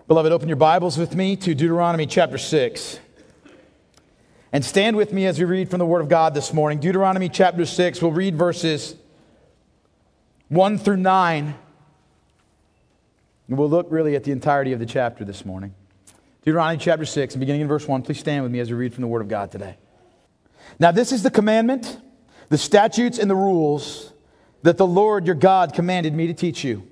Beloved, open your Bibles with me to Deuteronomy chapter 6. And stand with me as we read from the Word of God this morning. Deuteronomy chapter 6, we'll read verses 1 through 9. And we'll look really at the entirety of the chapter this morning. Deuteronomy chapter 6, and beginning in verse 1. Please stand with me as we read from the Word of God today. Now this is the commandment, the statutes, and the rules that the Lord your God commanded me to teach you,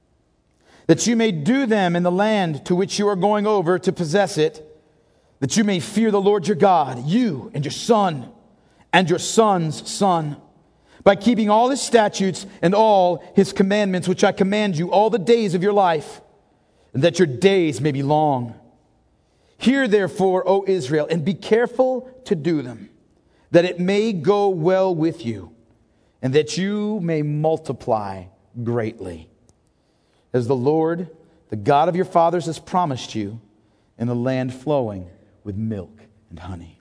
that you may do them in the land to which you are going over to possess it, that you may fear the Lord your God, you and your son and your son's son, by keeping all his statutes and all his commandments, which I command you all the days of your life, and that your days may be long. Hear therefore, O Israel, and be careful to do them, that it may go well with you, and that you may multiply greatly, as the Lord, the God of your fathers, has promised you, in a land flowing with milk and honey.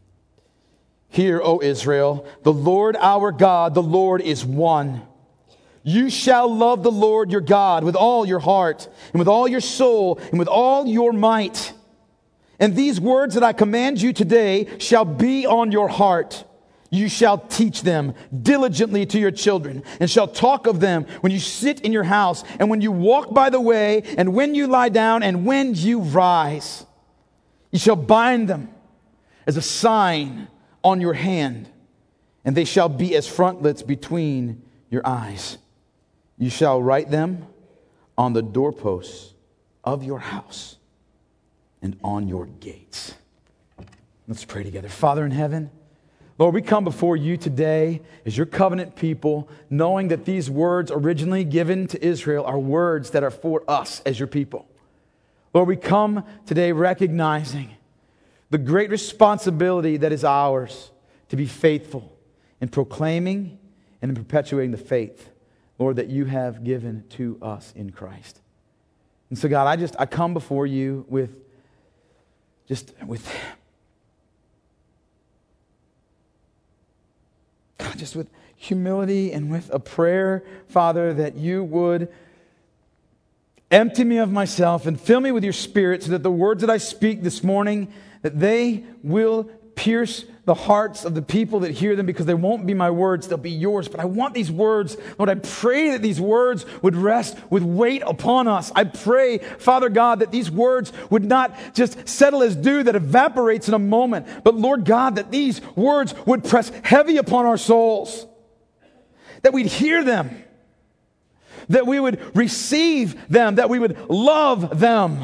Hear, O Israel, the Lord our God, the Lord is one. You shall love the Lord your God with all your heart, and with all your soul, and with all your might. And these words that I command you today shall be on your heart. You shall teach them diligently to your children, and shall talk of them when you sit in your house, and when you walk by the way, and when you lie down, and when you rise. You shall bind them as a sign on your hand, and they shall be as frontlets between your eyes. You shall write them on the doorposts of your house and on your gates. Let's pray together. Father in heaven, Lord, we come before you today as your covenant people, knowing that these words originally given to Israel are words that are for us as your people. Lord, we come today recognizing the great responsibility that is ours to be faithful in proclaiming and in perpetuating the faith, Lord, that you have given to us in Christ. And so, God, I come before you with humility and with a prayer, Father, that you would empty me of myself and fill me with your Spirit, so that the words that I speak this morning, that they will pierce the hearts of the people that hear them, because they won't be my words, they'll be yours. But I want these words, Lord, I pray that these words would rest with weight upon us. I pray, Father God, that these words would not just settle as dew that evaporates in a moment, but Lord God, that these words would press heavy upon our souls, that we'd hear them, that we would receive them, that we would love them,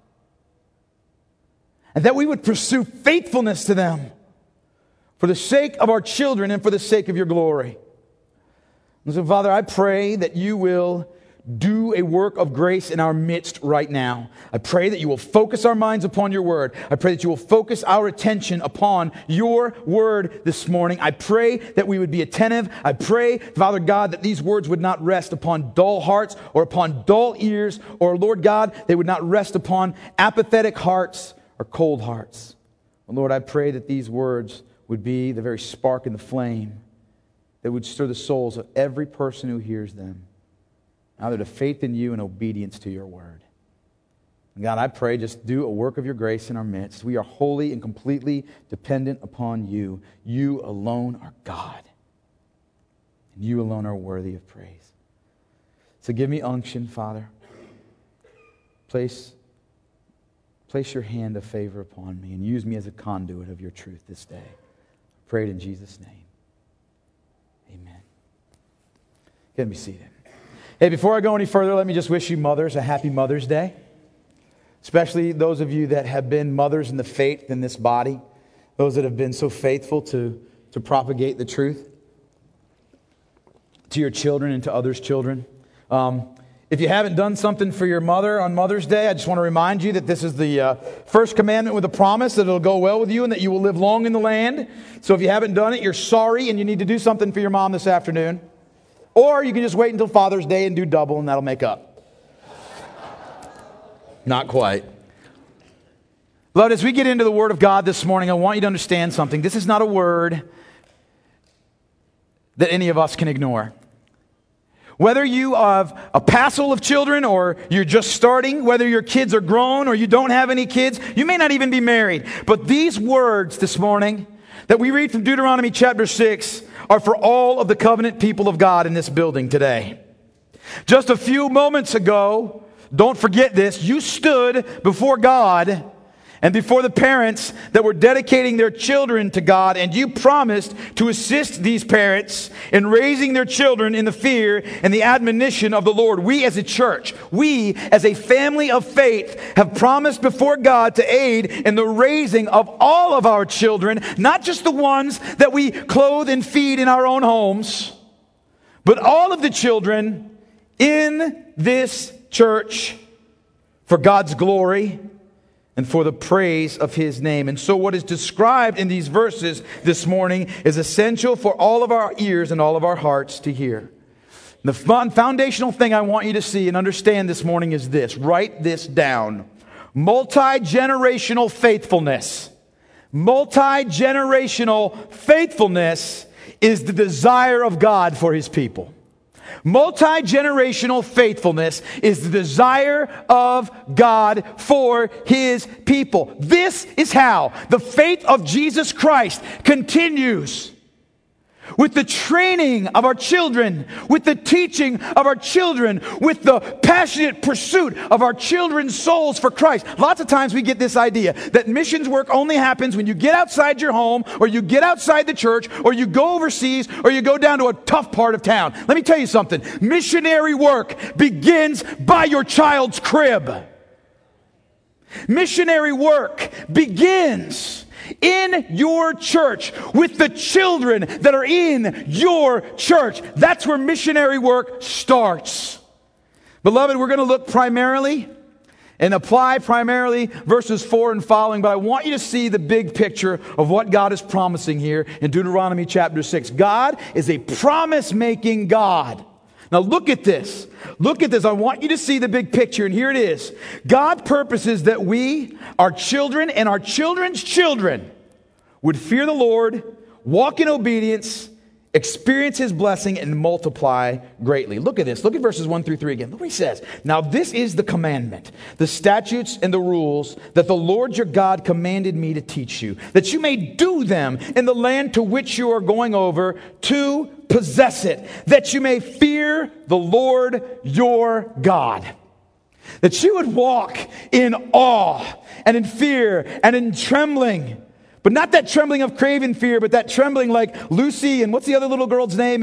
and that we would pursue faithfulness to them for the sake of our children and for the sake of your glory. And so, Father, I pray that you will do a work of grace in our midst right now. I pray that you will focus our minds upon your word. I pray that you will focus our attention upon your word this morning. I pray that we would be attentive. I pray, Father God, that these words would not rest upon dull hearts or upon dull ears, or, Lord God, they would not rest upon apathetic hearts or cold hearts. Well, Lord, I pray that these words would be the very spark and the flame that would stir the souls of every person who hears them, either to faith in you and obedience to your word. And God, I pray, just do a work of your grace in our midst. We are wholly and completely dependent upon you. You alone are God, and you alone are worthy of praise. So give me unction, Father. Place your hand of favor upon me and use me as a conduit of your truth this day. I pray it in Jesus' name. Amen. You can be seated. Hey, before I go any further, let me just wish you mothers a happy Mother's Day. Especially those of you that have been mothers in the faith in this body. Those that have been so faithful to propagate the truth to your children and to others' children. If you haven't done something for your mother on Mother's Day, I just want to remind you that this is the first commandment with a promise that it'll go well with you and that you will live long in the land. So if you haven't done it, you're sorry and you need to do something for your mom this afternoon. Or you can just wait until Father's Day and do double, and that'll make up. Not quite. Beloved, as we get into the Word of God this morning, I want you to understand something. This is not a word that any of us can ignore. Whether you have a passel of children or you're just starting, whether your kids are grown or you don't have any kids, you may not even be married. But these words this morning that we read from Deuteronomy chapter 6 are for all of the covenant people of God in this building today. Just a few moments ago, don't forget this, you stood before God and before the parents that were dedicating their children to God, and you promised to assist these parents in raising their children in the fear and the admonition of the Lord. We as a church, we as a family of faith have promised before God to aid in the raising of all of our children, not just the ones that we clothe and feed in our own homes, but all of the children in this church for God's glory and for the praise of His name. And so what is described in these verses this morning is essential for all of our ears and all of our hearts to hear. The foundational thing I want you to see and understand this morning is this. Write this down. Multi-generational faithfulness. Multi-generational faithfulness is the desire of God for His people. Multi-generational faithfulness is the desire of God for His people. This is how the faith of Jesus Christ continues. With the training of our children, with the teaching of our children, with the passionate pursuit of our children's souls for Christ. Lots of times we get this idea that missions work only happens when you get outside your home, or you get outside the church, or you go overseas, or you go down to a tough part of town. Let me tell you something. Missionary work begins by your child's crib. Missionary work begins in your church, with the children that are in your church. That's where missionary work starts. Beloved, we're going to look primarily and apply primarily verses 4 and following, but I want you to see the big picture of what God is promising here in Deuteronomy chapter 6. God is a promise-making God. Now look at this. Look at this. I want you to see the big picture, and here it is. God purposes that we, our children, and our children's children would fear the Lord, walk in obedience, experience His blessing, and multiply greatly. Look at this. Look at verses 1 through 3 again. Look what He says. Now this is the commandment, the statutes and the rules that the Lord your God commanded me to teach you, that you may do them in the land to which you are going over to possess it, that you may fear the Lord your God. That you would walk in awe and in fear and in trembling. But not that trembling of craven fear, but that trembling like Lucy and what's the other little girl's name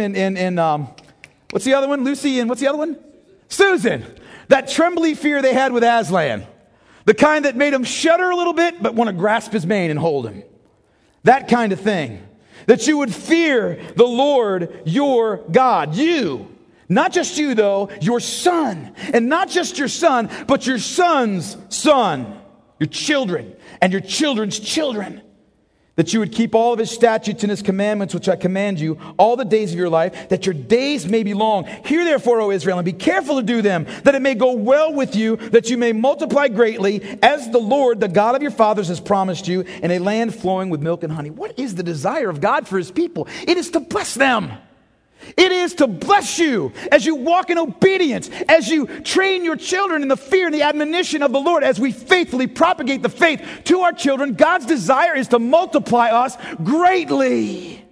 what's the other one? Lucy and what's the other one? Susan. That trembly fear they had with Aslan. The kind that made him shudder a little bit, but want to grasp his mane and hold him. That kind of thing. That you would fear the Lord your God. You. Not just you though, your son. And not just your son, but your son's son. Your children and your children's children. That you would keep all of His statutes and His commandments, which I command you, all the days of your life, that your days may be long. Hear therefore, O Israel, and be careful to do them, that it may go well with you, that you may multiply greatly, as the Lord, the God of your fathers, has promised you, in a land flowing with milk and honey. What is the desire of God for His people? It is to bless them. It is to bless you as you walk in obedience, as you train your children in the fear and the admonition of the Lord, as we faithfully propagate the faith to our children. God's desire is to multiply us greatly.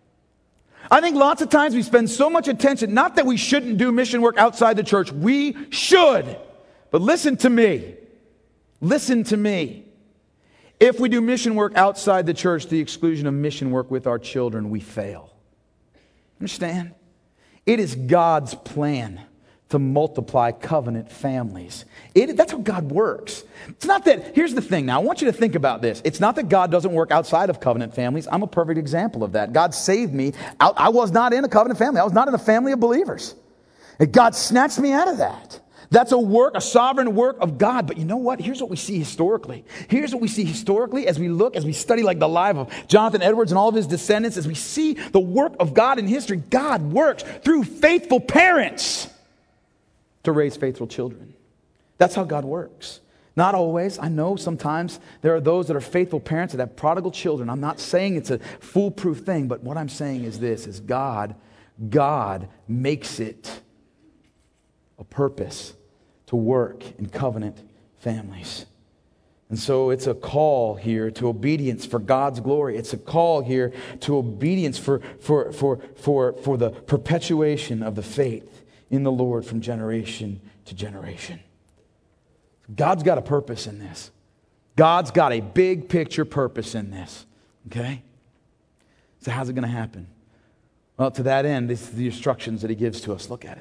I think lots of times we spend so much attention, not that we shouldn't do mission work outside the church. We should. But listen to me. Listen to me. If we do mission work outside the church to the exclusion of mission work with our children, we fail. Understand? It is God's plan to multiply covenant families. That's how God works. It's not that, here's the thing now, I want you to think about this. It's not that God doesn't work outside of covenant families. I'm a perfect example of that. God saved me. I was not in a covenant family. I was not in a family of believers. And God snatched me out of that. That's a sovereign work of God. But you know what? Here's what we see historically. Here's what we see historically as we study like the life of Jonathan Edwards and all of his descendants, as we see the work of God in history. God works through faithful parents to raise faithful children. That's how God works. Not always. I know sometimes there are those that are faithful parents that have prodigal children. I'm not saying it's a foolproof thing, but what I'm saying is this, is God makes it a purpose to work in covenant families. And so it's a call here to obedience for God's glory. It's a call here to obedience for the perpetuation of the faith in the Lord from generation to generation. God's got a purpose in this. God's got a big picture purpose in this. Okay? So how's it going to happen? Well, to that end, this is the instructions that he gives to us. Look at it.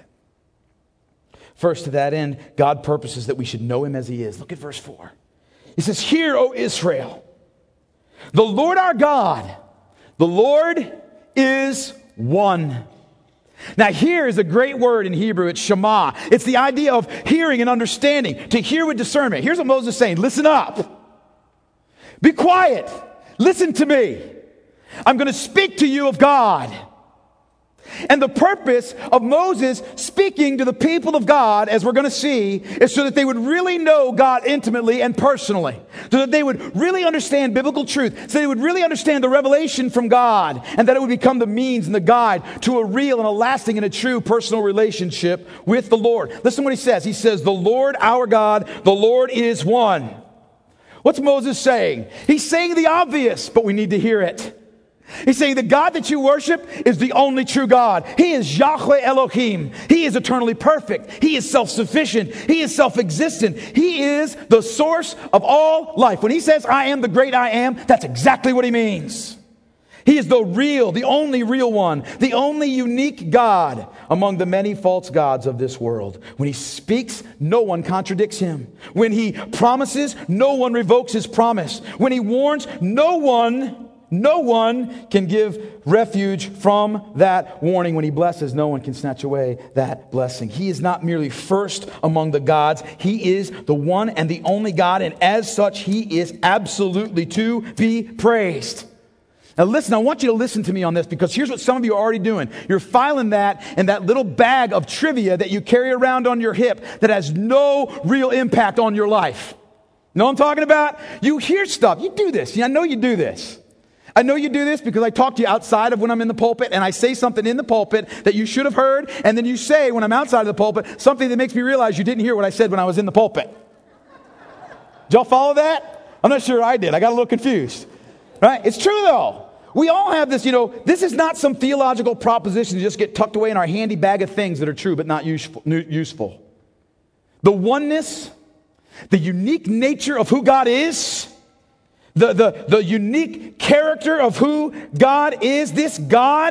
First, to that end, God purposes that we should know him as he is. Look at verse 4. He says, "Hear, O Israel, the Lord our God, the Lord is one." Now, hear is a great word in Hebrew. It's shema. It's the idea of hearing and understanding, to hear with discernment. Here's what Moses is saying. Listen up. Be quiet. Listen to me. I'm going to speak to you of God. And the purpose of Moses speaking to the people of God, as we're going to see, is so that they would really know God intimately and personally. So that they would really understand biblical truth. So they would really understand the revelation from God. And that it would become the means and the guide to a real and a lasting and a true personal relationship with the Lord. Listen to what he says. He says, "The Lord our God, the Lord is one." What's Moses saying? He's saying the obvious, but we need to hear it. He's saying the God that you worship is the only true God. He is Yahweh Elohim. He is eternally perfect. He is self-sufficient. He is self-existent. He is the source of all life. When he says, "I am the great I am," that's exactly what he means. He is the real, the only real one, the only unique God among the many false gods of this world. When he speaks, no one contradicts him. When he promises, no one revokes his promise. When he warns, no one can give refuge from that warning. When he blesses, no one can snatch away that blessing. He is not merely first among the gods. He is the one and the only God, and as such, he is absolutely to be praised. Now listen, I want you to listen to me on this, because here's what some of you are already doing. You're filing that in that little bag of trivia that you carry around on your hip that has no real impact on your life. You know what I'm talking about? You hear stuff. You do this. I know you do this. I know you do this because I talk to you outside of when I'm in the pulpit, and I say something in the pulpit that you should have heard, and then you say when I'm outside of the pulpit something that makes me realize you didn't hear what I said when I was in the pulpit. Did y'all follow that? I'm not sure I did. I got a little confused. Right? It's true though. We all have this, this is not some theological proposition to just get tucked away in our handy bag of things that are true but not useful. The oneness, the unique nature of who God is, the unique character of who God is, this God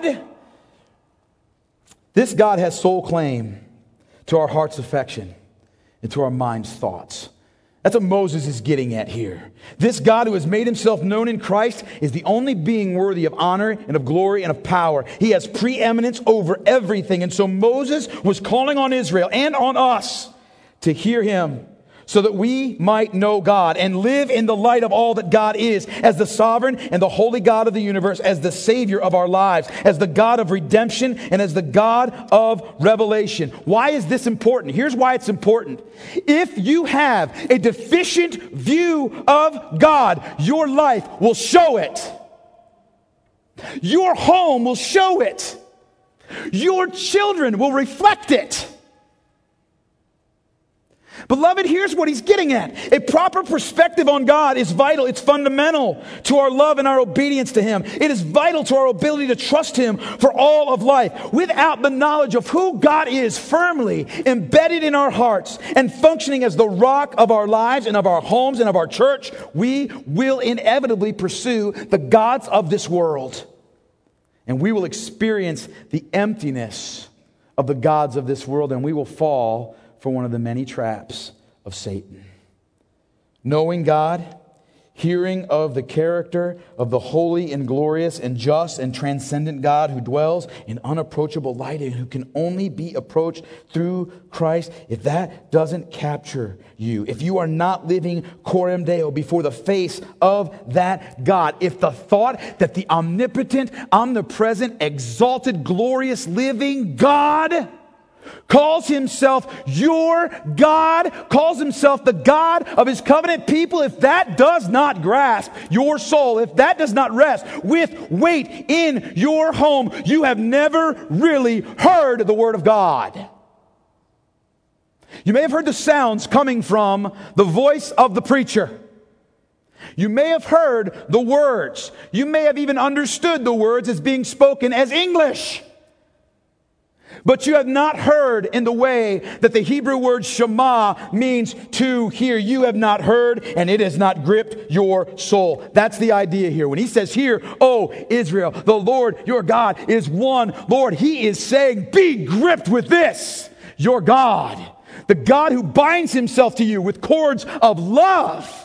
has sole claim to our heart's affection and to our mind's thoughts. That's what Moses is getting at here. This God who has made himself known in Christ is the only being worthy of honor and of glory and of power. He has preeminence over everything. And so Moses was calling on Israel and on us to hear him, so that we might know God and live in the light of all that God is, as the sovereign and the holy God of the universe, as the Savior of our lives, as the God of redemption, and as the God of revelation. Why is this important? Here's why it's important. If you have a deficient view of God, your life will show it. Your home will show it. Your children will reflect it. Beloved, here's what he's getting at. A proper perspective on God is vital. It's fundamental to our love and our obedience to him. It is vital to our ability to trust him for all of life. Without the knowledge of who God is firmly embedded in our hearts and functioning as the rock of our lives and of our homes and of our church, we will inevitably pursue the gods of this world. And we will experience the emptiness of the gods of this world, and we will fall for one of the many traps of Satan. Knowing God, hearing of the character of the holy and glorious and just and transcendent God who dwells in unapproachable light and who can only be approached through Christ, if that doesn't capture you, if you are not living coram Deo before the face of that God, if the thought that the omnipotent, omnipresent, exalted, glorious, living God calls himself your God, calls himself the God of his covenant people, if that does not grasp your soul, if that does not rest with weight in your home, you have never really heard the word of God. You may have heard the sounds coming from the voice of the preacher. You may have heard the words. You may have even understood the words as being spoken as English. But you have not heard in the way that the Hebrew word Shema means to hear. You have not heard, and it has not gripped your soul. That's the idea here. When he says here, "Oh, Israel, the Lord your God is one Lord," he is saying, be gripped with this. Your God, the God who binds himself to you with cords of love.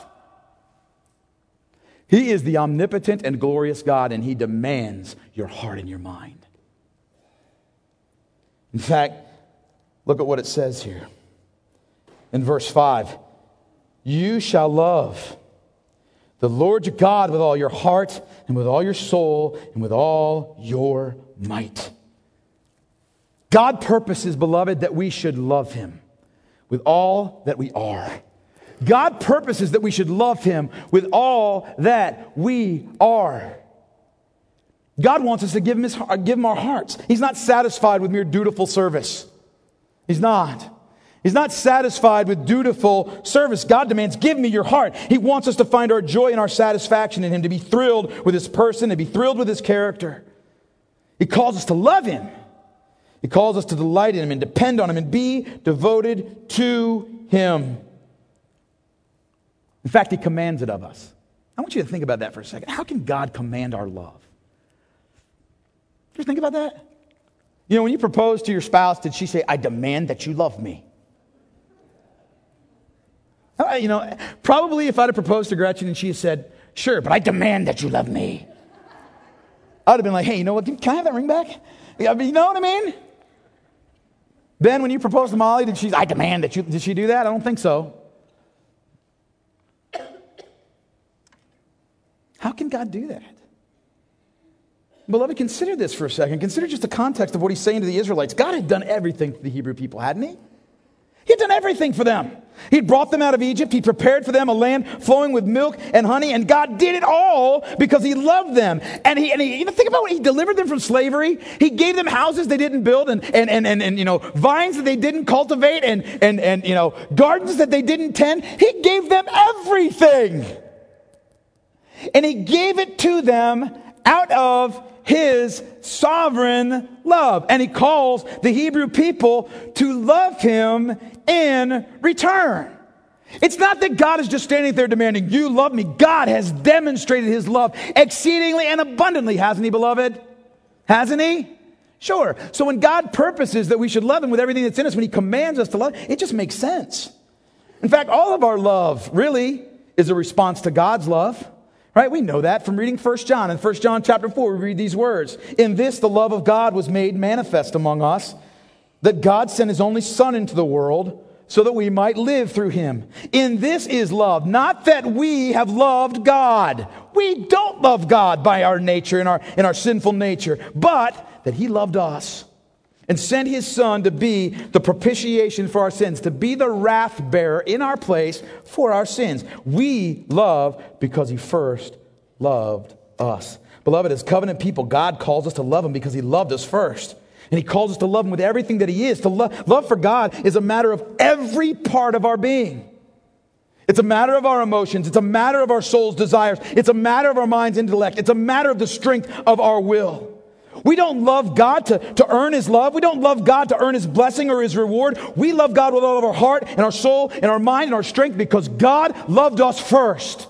He is the omnipotent and glorious God, and he demands your heart and your mind. In fact, look at what it says here. In verse 5, "You shall love the Lord your God with all your heart and with all your soul and with all your might." God purposes, beloved, that we should love him with all that we are. God purposes that we should love him with all that we are. God wants us to give him our hearts. He's not satisfied with mere dutiful service. He's not. He's not satisfied with dutiful service. God demands, give me your heart. He wants us to find our joy and our satisfaction in him, to be thrilled with his person, to be thrilled with his character. He calls us to love him. He calls us to delight in him and depend on him and be devoted to him. In fact, he commands it of us. I want you to think about that for a second. How can God command our love? Just think about that. You know, when you proposed to your spouse, did she say, "I demand that you love me"? You know, probably if I'd have proposed to Gretchen and she had said, "Sure, but I demand that you love me," I'd have been like, "Hey, you know what? Can I have that ring back?" You know what I mean? Ben, when you proposed to Molly, I demand that you, did she do that? I don't think so. How can God do that? Beloved, consider this for a second. Consider just the context of what he's saying to the Israelites. God had done everything for the Hebrew people, hadn't he? He had done everything for them. He'd brought them out of Egypt. He prepared for them a land flowing with milk and honey. And God did it all because he loved them. And he even think about what he delivered them from slavery. He gave them houses they didn't build and vines that they didn't cultivate and gardens that they didn't tend. He gave them everything. And he gave it to them out of his sovereign love. And he calls the Hebrew people to love him in return. It's not that God is just standing there demanding, "You love me." God has demonstrated his love exceedingly and abundantly, hasn't he, beloved? Hasn't he? Sure. So when God purposes that we should love him with everything that's in us, when he commands us to love, it just makes sense. In fact, all of our love really is a response to God's love. Right? We know that from reading 1 John. In 1 John chapter 4, we read these words. "In this, the love of God was made manifest among us, that God sent his only Son into the world so that we might live through him. In this is love, not that we have loved God." We don't love God by our nature, in our sinful nature, but that he loved us and sent his Son to be the propitiation for our sins, to be the wrath bearer in our place for our sins. We love because he first loved us. Beloved, as covenant people, God calls us to love him because he loved us first. And he calls us to love him with everything that he is. To love for God is a matter of every part of our being. It's a matter of our emotions. It's a matter of our soul's desires. It's a matter of our mind's intellect. It's a matter of the strength of our will. We don't love God to earn his love. We don't love God to earn his blessing or his reward. We love God with all of our heart and our soul and our mind and our strength because God loved us first.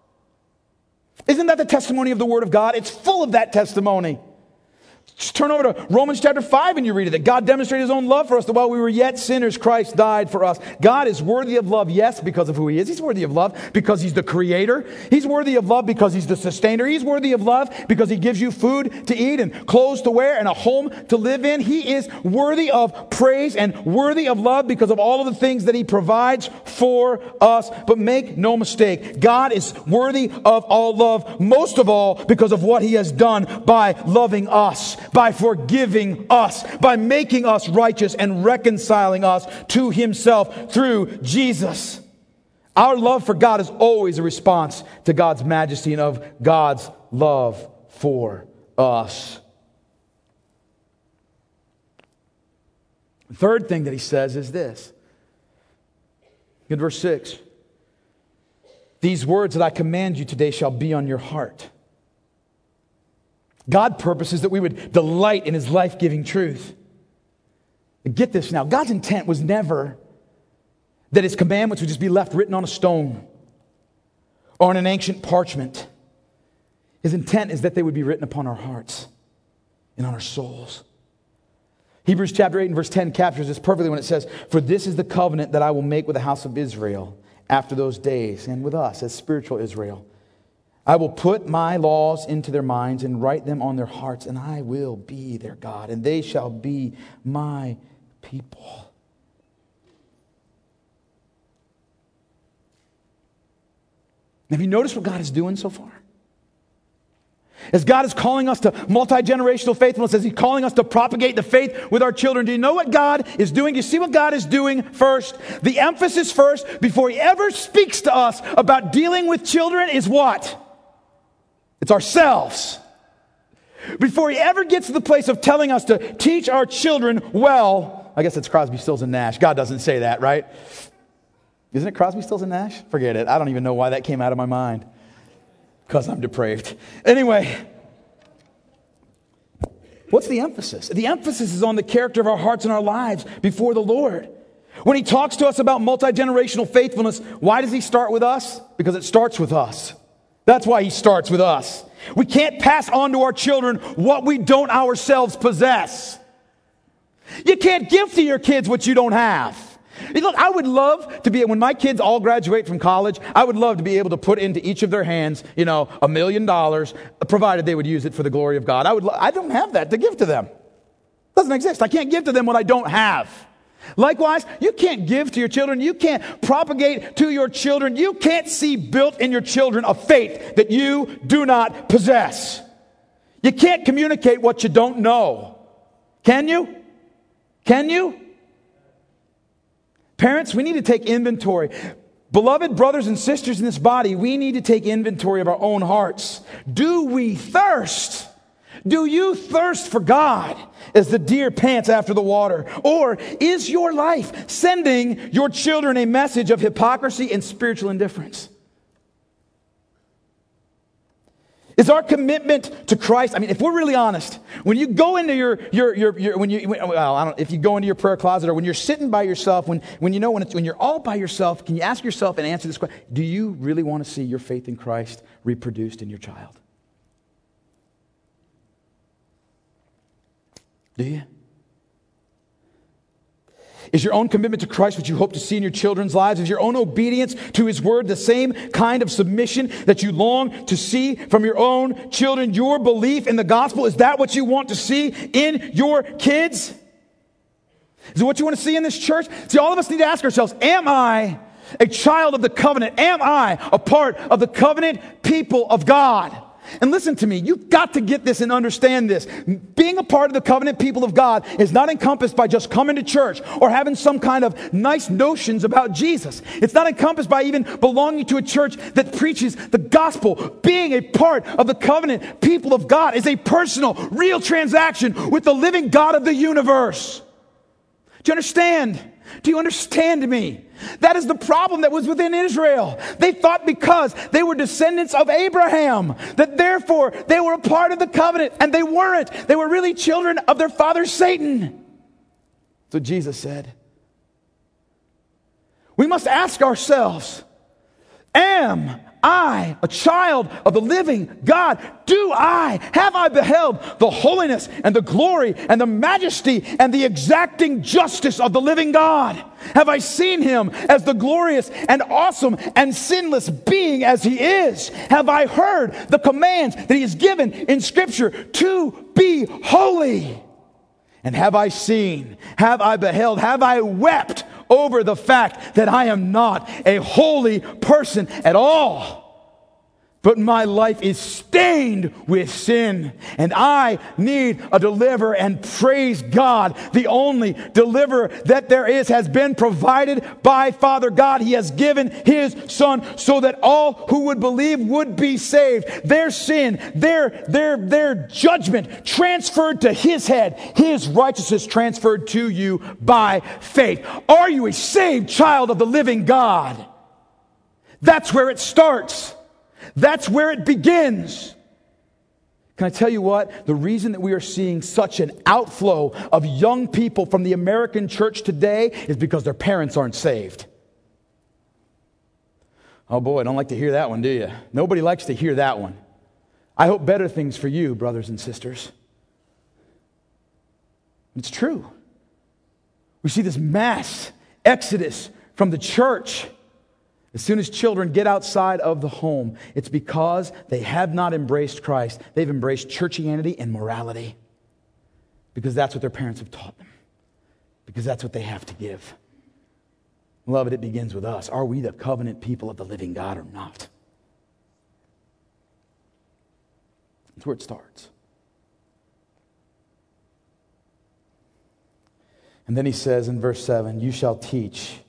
Isn't that the testimony of the Word of God? It's full of that testimony. Just turn over to Romans chapter 5 and you read it, that God demonstrated his own love for us, that while we were yet sinners, Christ died for us. God is worthy of love, yes, because of who he is. He's worthy of love because he's the creator. He's worthy of love because he's the sustainer. He's worthy of love because he gives you food to eat and clothes to wear and a home to live in. He is worthy of praise and worthy of love because of all of the things that he provides for us. But make no mistake, God is worthy of all love, most of all because of what he has done by loving us, by forgiving us, by making us righteous and reconciling us to himself through Jesus. Our love for God is always a response to God's majesty and of God's love for us. The third thing that he says is this. In verse 6, these words that I command you today shall be on your heart. God purposes that we would delight in His life-giving truth. And get this now, God's intent was never that His commandments would just be left written on a stone or on an ancient parchment. His intent is that they would be written upon our hearts and on our souls. Hebrews chapter 8 and verse 10 captures this perfectly when it says, "For this is the covenant that I will make with the house of Israel after those days," and with us as spiritual Israel. "I will put my laws into their minds and write them on their hearts, and I will be their God, and they shall be my people." Have you noticed what God is doing so far? As God is calling us to multi-generational faithfulness, as He's calling us to propagate the faith with our children, do you know what God is doing? You see what God is doing first? The emphasis first, before He ever speaks to us about dealing with children, is what? It's ourselves. Before He ever gets to the place of telling us to teach our children well, I guess it's Crosby, Stills, and Nash. God doesn't say that, right? Isn't it Crosby, Stills, and Nash? Forget it. I don't even know why that came out of my mind. Because I'm depraved. Anyway, what's the emphasis? The emphasis is on the character of our hearts and our lives before the Lord. When He talks to us about multi-generational faithfulness, why does He start with us? Because it starts with us. That's why He starts with us. We can't pass on to our children what we don't ourselves possess. You can't give to your kids what you don't have. Look, I would love to be, when my kids all graduate from college, I would love to be able to put into each of their hands, $1 million, provided they would use it for the glory of God. I don't have that to give to them. It doesn't exist. I can't give to them what I don't have. Likewise, you can't give to your children. You can't propagate to your children. You can't see built in your children a faith that you do not possess. You can't communicate what you don't know. Can you? Can you? Parents, we need to take inventory. Beloved brothers and sisters in this body, we need to take inventory of our own hearts. Do we thirst? Do you thirst for God as the deer pants after the water? Or is your life sending your children a message of hypocrisy and spiritual indifference? Is our commitment to Christ, if we're really honest, when you go into if you go into your prayer closet or when you're sitting by yourself, when you're all by yourself, can you ask yourself and answer this question, do you really want to see your faith in Christ reproduced in your child? Do you? Is your own commitment to Christ what you hope to see in your children's lives? Is your own obedience to His Word the same kind of submission that you long to see from your own children? Your belief in the gospel, is that what you want to see in your kids? Is it what you want to see in this church? See, all of us need to ask ourselves, am I a child of the covenant? Am I a part of the covenant people of God? And listen to me, you've got to get this and understand this. Being a part of the covenant people of God is not encompassed by just coming to church or having some kind of nice notions about Jesus. It's not encompassed by even belonging to a church that preaches the gospel. Being a part of the covenant people of God is a personal, real transaction with the living God of the universe. Do you understand? Do you understand me? That is the problem that was within Israel. They thought because they were descendants of Abraham, that therefore they were a part of the covenant, and they weren't. They were really children of their father Satan. So Jesus said, we must ask ourselves, am I a child of the living God? Have I beheld the holiness and the glory and the majesty and the exacting justice of the living God? Have I seen Him as the glorious and awesome and sinless being as He is? Have I heard the commands that He has given in Scripture to be holy? And have I seen, have I beheld, have I wept over the fact that I am not a holy person at all? but my life is stained with sin, and I need a deliverer. And praise God, the only deliverer that there is has been provided by Father God. He has given His Son so that all who would believe would be saved. Their sin, their judgment transferred to His head, His righteousness transferred to you by faith. Are you a saved child of the living God? That's where it starts. That's where it begins. Can I tell you what? The reason that we are seeing such an outflow of young people from the American church today is because their parents aren't saved. Oh boy, I don't like to hear that one, do you? Nobody likes to hear that one. I hope better things for you, brothers and sisters. It's true. We see this mass exodus from the church. As soon as children get outside of the home, it's because they have not embraced Christ. They've embraced churchianity and morality because that's what their parents have taught them, because that's what they have to give. Beloved, it begins with us. Are we the covenant people of the living God or not? That's where it starts. And then he says in verse 7, you shall teach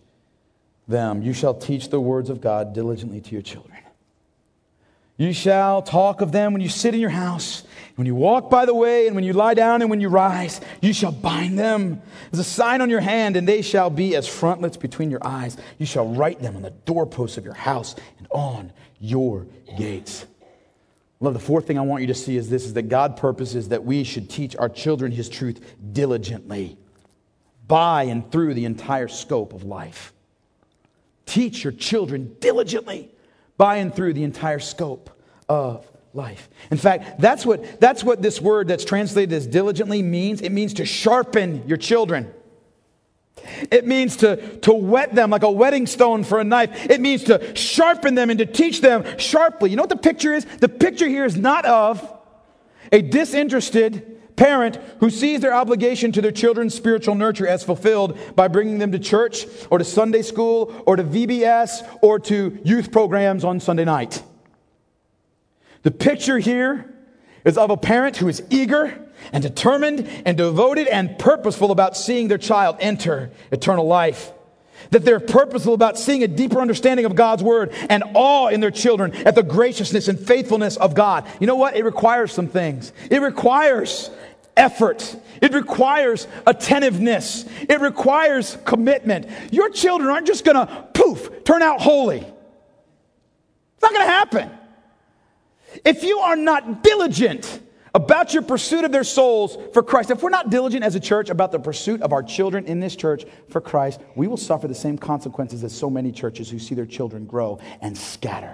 the words of God diligently to your children. You shall talk of them when you sit in your house, when you walk by the way, and when you lie down and when you rise. You shall bind them as a sign on your hand, and they shall be as frontlets between your eyes. You shall write them on the doorposts of your house and on your gates. Love, the fourth thing I want you to see is this, is that God purposes that we should teach our children His truth diligently by and through the entire scope of life. Teach your children diligently by and through the entire scope of life. In fact, that's what this word that's translated as diligently means. It means to sharpen your children. It means to whet them like a whetting stone for a knife. It means to sharpen them and to teach them sharply. You know what the picture is? The picture here is not of a disinterested parent who sees their obligation to their children's spiritual nurture as fulfilled by bringing them to church or to Sunday school or to VBS or to youth programs on Sunday night. The picture here is of a parent who is eager and determined and devoted and purposeful about seeing their child enter eternal life. That they're purposeful about seeing a deeper understanding of God's Word and awe in their children at the graciousness and faithfulness of God. You know what? It requires some things. It requires effort. It requires attentiveness. It requires commitment. Your children aren't just going to, turn out holy. It's not going to happen. If you are not diligent about your pursuit of their souls for Christ, if we're not diligent as a church about the pursuit of our children in this church for Christ, we will suffer the same consequences as so many churches who see their children grow and scatter.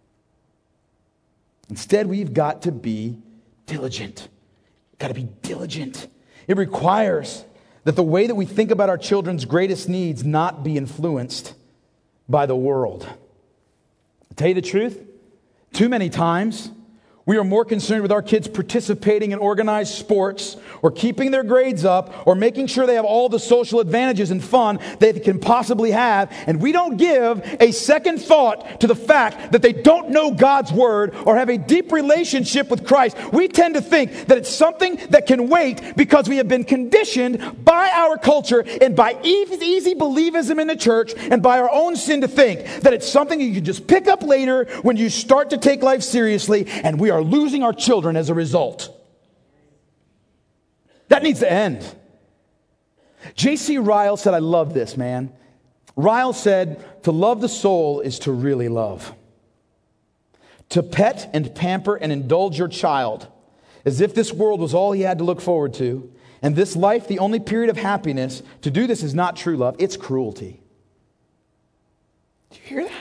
Instead, we've got to be diligent. Got to be diligent. It requires that the way that we think about our children's greatest needs not be influenced by the world. To tell you the truth, too many times we are more concerned with our kids participating in organized sports or keeping their grades up or making sure they have all the social advantages and fun they can possibly have. And we don't give a second thought to the fact that they don't know God's Word or have a deep relationship with Christ. We tend to think that it's something that can wait because we have been conditioned by our culture and by easy believism in the church and by our own sin to think that it's something you can just pick up later when you start to take life seriously, and we are losing our children as a result. That needs to end. J.C. Ryle said, I love this, man. Ryle said, to love the soul is to really love. To pet and pamper and indulge your child as if this world was all he had to look forward to, and this life the only period of happiness, to do this is not true love, it's cruelty. Do you hear that?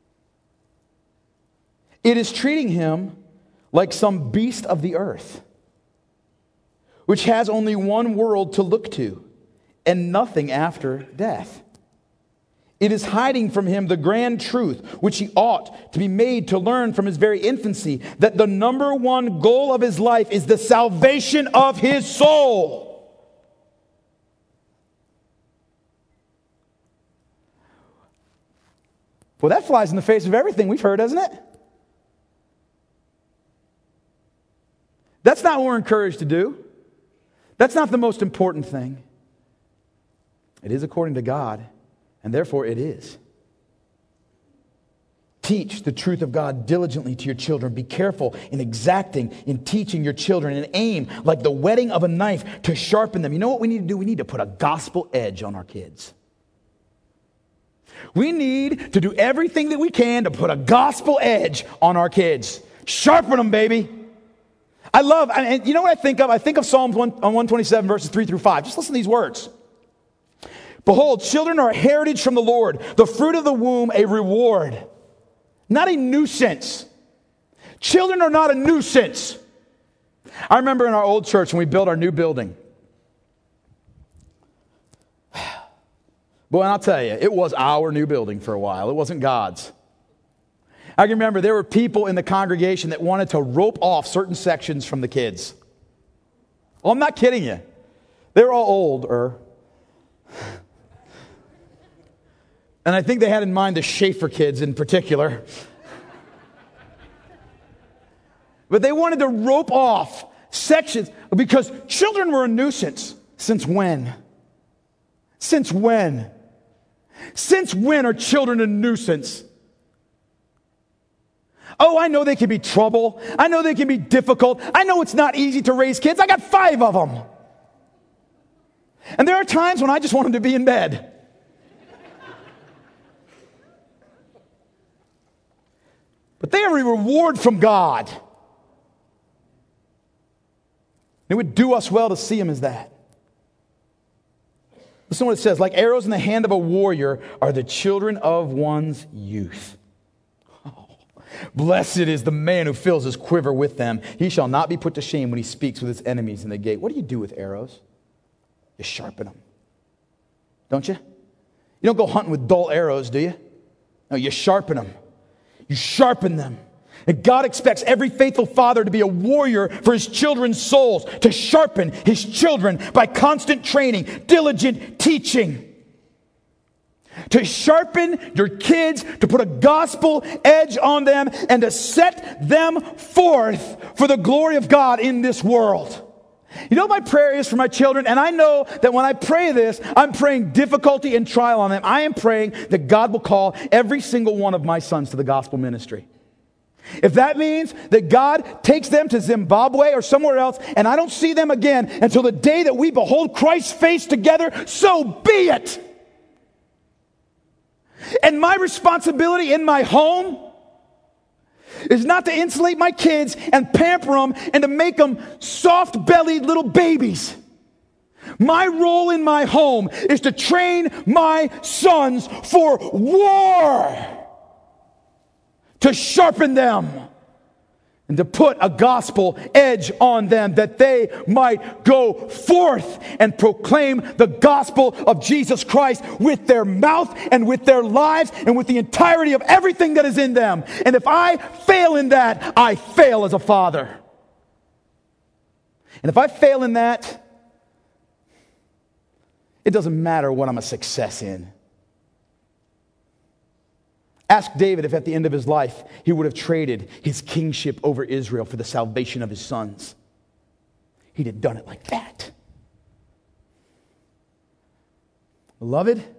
It is treating him like some beast of the earth, which has only one world to look to and nothing after death. It is hiding from him the grand truth, which he ought to be made to learn from his very infancy, that the number one goal of his life is the salvation of his soul. Well, that flies in the face of everything we've heard, doesn't it? That's not what we're encouraged to do. That's not the most important thing. It is according to God, and therefore it is. Teach the truth of God diligently to your children. Be careful in exacting, in teaching your children, and aim like the whetting of a knife to sharpen them. You know what we need to do? We need to put a gospel edge on our kids. We need to do everything that we can to put a gospel edge on our kids. Sharpen them, baby. And you know what I think of? I think of Psalms 127, verses 3 through 5. Just listen to these words. Behold, children are a heritage from the Lord, the fruit of the womb a reward. Not a nuisance. Children are not a nuisance. I remember in our old church when we built our new building. Boy, and I'll tell you, it was our new building for a while. It wasn't God's. I can remember there were people in the congregation that wanted to rope off certain sections from the kids. Oh, I'm not kidding you. They were all older. And I think they had in mind the Schaefer kids in particular. But they wanted to rope off sections because children were a nuisance. Since when? Since when? Since when are children a nuisance? Oh, I know they can be trouble. I know they can be difficult. I know it's not easy to raise kids. I got 5 of them. And there are times when I just want them to be in bed. But they are a reward from God. It would do us well to see them as that. Listen to what it says. Like arrows in the hand of a warrior are the children of one's youth. Oh, blessed is the man who fills his quiver with them. He shall not be put to shame when he speaks with his enemies in the gate. What do you do with arrows? You sharpen them. Don't you? You don't go hunting with dull arrows, do you? No, you sharpen them. You sharpen them. And God expects every faithful father to be a warrior for his children's souls, to sharpen his children by constant training, diligent teaching. To sharpen your kids, to put a gospel edge on them, and to set them forth for the glory of God in this world. You know what my prayer is for my children? And I know that when I pray this, I'm praying difficulty and trial on them. I am praying that God will call every single one of my sons to the gospel ministry. If that means that God takes them to Zimbabwe or somewhere else, and I don't see them again until the day that we behold Christ's face together, so be it. And my responsibility in my home is not to insulate my kids and pamper them and to make them soft-bellied little babies. My role in my home is to train my sons for war, to sharpen them, and to put a gospel edge on them that they might go forth and proclaim the gospel of Jesus Christ with their mouth and with their lives and with the entirety of everything that is in them. And if I fail in that, I fail as a father. And if I fail in that, it doesn't matter what I'm a success in. Ask David if at the end of his life he would have traded his kingship over Israel for the salvation of his sons. He'd have done it like that. Beloved, we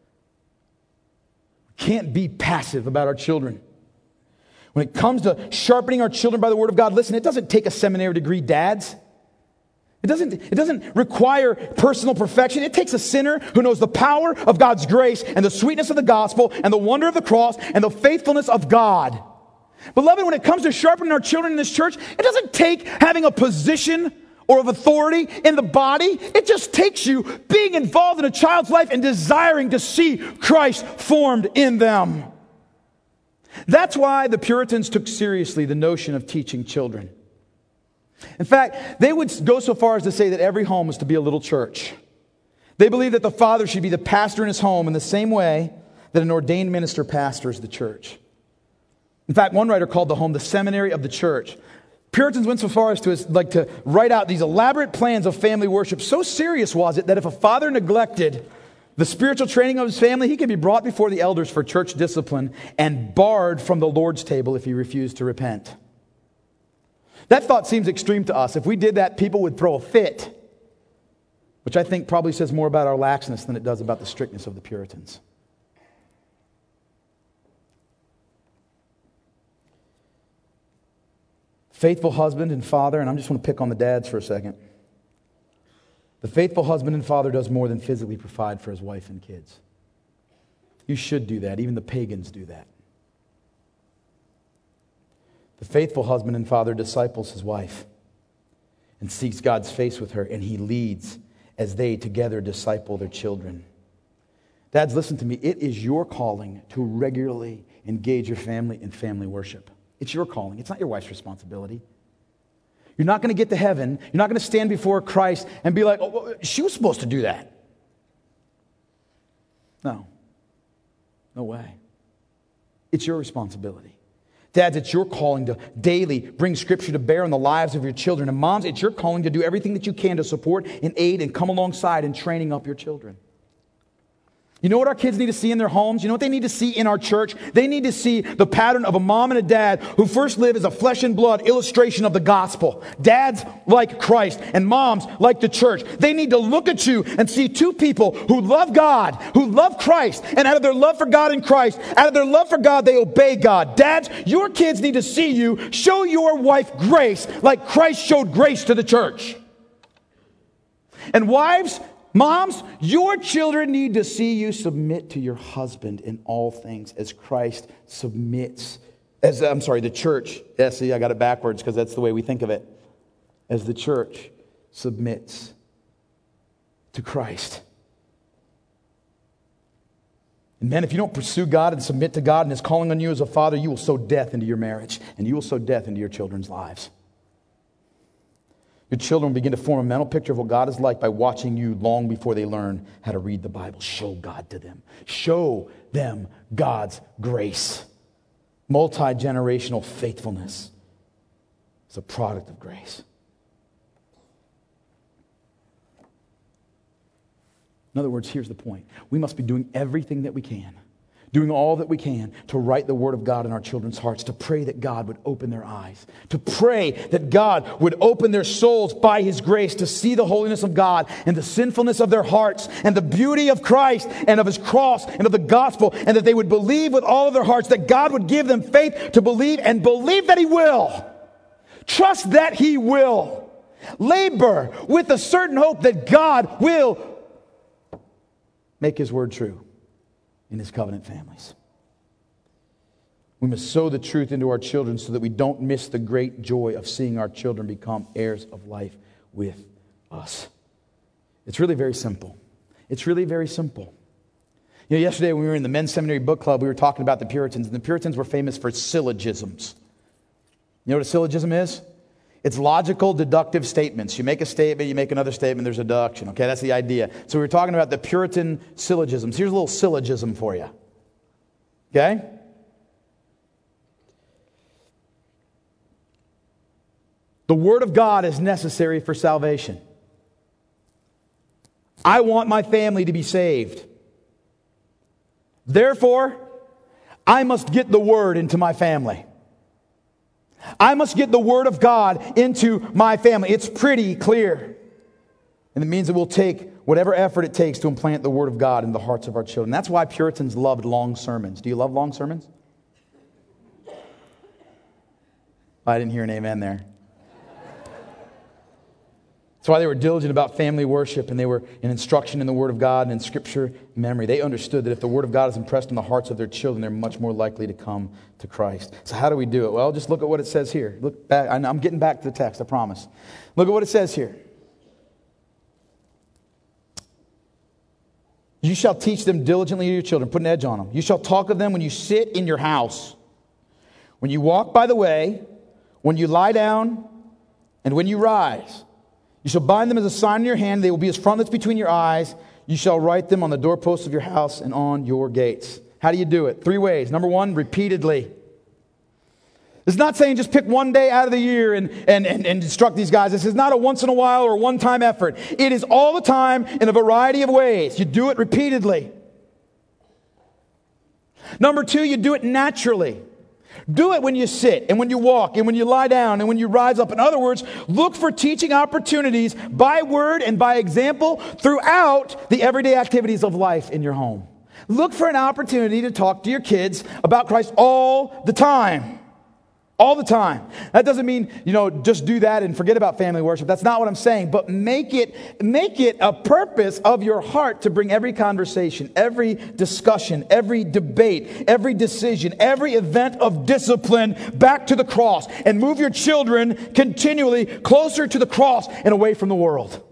can't be passive about our children. When it comes to sharpening our children by the Word of God, listen, it doesn't take a seminary degree, dads. It doesn't require personal perfection. It takes a sinner who knows the power of God's grace and the sweetness of the gospel and the wonder of the cross and the faithfulness of God. Beloved, when it comes to sharpening our children in this church, it doesn't take having a position or of authority in the body. It just takes you being involved in a child's life and desiring to see Christ formed in them. That's why the Puritans took seriously the notion of teaching children. In fact, they would go so far as to say that every home was to be a little church. They believed that the father should be the pastor in his home in the same way that an ordained minister pastors the church. In fact, one writer called the home the seminary of the church. Puritans went so far as to write out these elaborate plans of family worship. So serious was it that if a father neglected the spiritual training of his family, he could be brought before the elders for church discipline and barred from the Lord's table if he refused to repent. That thought seems extreme to us. If we did that, people would throw a fit, which I think probably says more about our laxness than it does about the strictness of the Puritans. Faithful husband and father, and I just want to pick on the dads for a second. The faithful husband and father does more than physically provide for his wife and kids. You should do that. Even the pagans do that. The faithful husband and father disciples his wife and seeks God's face with her, and he leads as they together disciple their children. Dads, listen to me. It is your calling to regularly engage your family in family worship. It's your calling. It's not your wife's responsibility. You're not going to get to heaven. You're not going to stand before Christ and be like, oh, well, she was supposed to do that. No. No way. It's your responsibility. Dads, it's your calling to daily bring Scripture to bear on the lives of your children. And moms, it's your calling to do everything that you can to support and aid and come alongside in training up your children. You know what our kids need to see in their homes? You know what they need to see in our church? They need to see the pattern of a mom and a dad who first live as a flesh and blood illustration of the gospel. Dads like Christ and moms like the church. They need to look at you and see two people who love God, who love Christ, and out of their love for God and Christ, out of their love for God, they obey God. Dads, your kids need to see you show your wife grace like Christ showed grace to the church. And wives, moms, your children need to see you submit to your husband in all things as Christ submits. The church. Yeah, see, I got it backwards because that's the way we think of it. As the church submits to Christ. And men, if you don't pursue God and submit to God and His calling on you as a father, you will sow death into your marriage and you will sow death into your children's lives. Your children will begin to form a mental picture of what God is like by watching you long before they learn how to read the Bible. Show God to them. Show them God's grace. Multi-generational faithfulness is a product of grace. In other words, here's the point. We must be doing everything that we can, doing all that we can to write the Word of God in our children's hearts, to pray that God would open their eyes, to pray that God would open their souls by His grace to see the holiness of God and the sinfulness of their hearts and the beauty of Christ and of His cross and of the gospel, and that they would believe with all of their hearts that God would give them faith to believe and believe that He will. Trust that He will. Labor with a certain hope that God will make His word true in His covenant families. We must sow the truth into our children so that we don't miss the great joy of seeing our children become heirs of life with us. It's really very simple. It's really very simple. You know, yesterday when we were in the men's seminary book club, we were talking about the Puritans, and the Puritans were famous for syllogisms. You know what a syllogism is? It's logical, deductive statements. You make a statement, you make another statement, there's a deduction. Okay, that's the idea. So we were talking about the Puritan syllogisms. Here's a little syllogism for you. Okay? The Word of God is necessary for salvation. I want my family to be saved. Therefore, I must get the Word into my family. I must get the Word of God into my family. It's pretty clear. And it means that we'll take whatever effort it takes to implant the Word of God in the hearts of our children. That's why Puritans loved long sermons. Do you love long sermons? I didn't hear an amen there. That's why they were diligent about family worship, and they were in instruction in the Word of God and in Scripture memory. They understood that if the Word of God is impressed in the hearts of their children, they're much more likely to come to Christ. So how do we do it? Well, just look at what it says here. Look back. I'm getting back to the text, I promise. Look at what it says here. You shall teach them diligently to your children. Put an edge on them. You shall talk of them when you sit in your house, when you walk by the way, when you lie down, and when you rise. You shall bind them as a sign in your hand. They will be as frontlets between your eyes. You shall write them on the doorposts of your house and on your gates. How do you do it? 3 ways. Number 1, repeatedly. It's not saying just pick one day out of the year and instruct these guys. This is not a once in a while or a one-time effort. It is all the time in a variety of ways. You do it repeatedly. Number 2, you do it naturally. Do it when you sit and when you walk and when you lie down and when you rise up. In other words, look for teaching opportunities by word and by example throughout the everyday activities of life in your home. Look for an opportunity to talk to your kids about Christ all the time. All the time. That doesn't mean, just do that and forget about family worship. That's not what I'm saying. But make it a purpose of your heart to bring every conversation, every discussion, every debate, every decision, every event of discipline back to the cross and move your children continually closer to the cross and away from the world.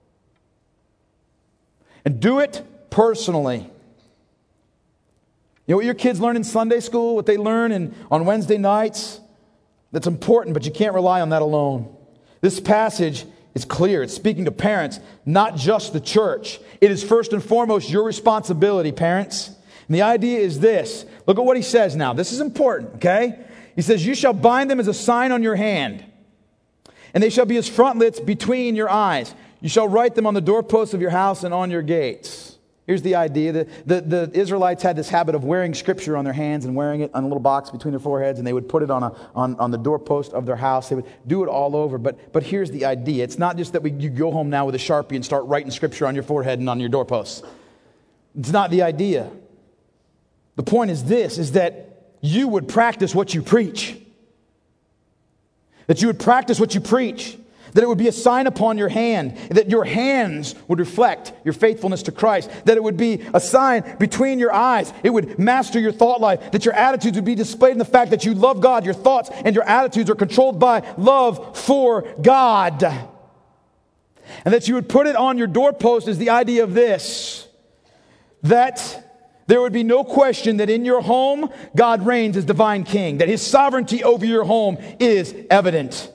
And do it personally. You know what your kids learn in Sunday school, what they learn on Wednesday nights? That's important, but you can't rely on that alone. This passage is clear. It's speaking to parents, not just the church. It is first and foremost your responsibility, parents. And the idea is this. Look at what he says now. This is important, okay? He says, you shall bind them as a sign on your hand, and they shall be as frontlets between your eyes. You shall write them on the doorposts of your house and on your gates. Here's the idea. The Israelites had this habit of wearing Scripture on their hands and wearing it on a little box between their foreheads, and they would put it on the doorpost of their house. They would do it all over. But here's the idea. It's not just that you go home now with a Sharpie and start writing Scripture on your forehead and on your doorposts. It's not the idea. The point is this, is that you would practice what you preach. That you would practice what you preach. That it would be a sign upon your hand, that your hands would reflect your faithfulness to Christ, that it would be a sign between your eyes, it would master your thought life, that your attitudes would be displayed in the fact that you love God, your thoughts and your attitudes are controlled by love for God. And that you would put it on your doorpost is the idea of this, that there would be no question that in your home, God reigns as divine king, that His sovereignty over your home is evident.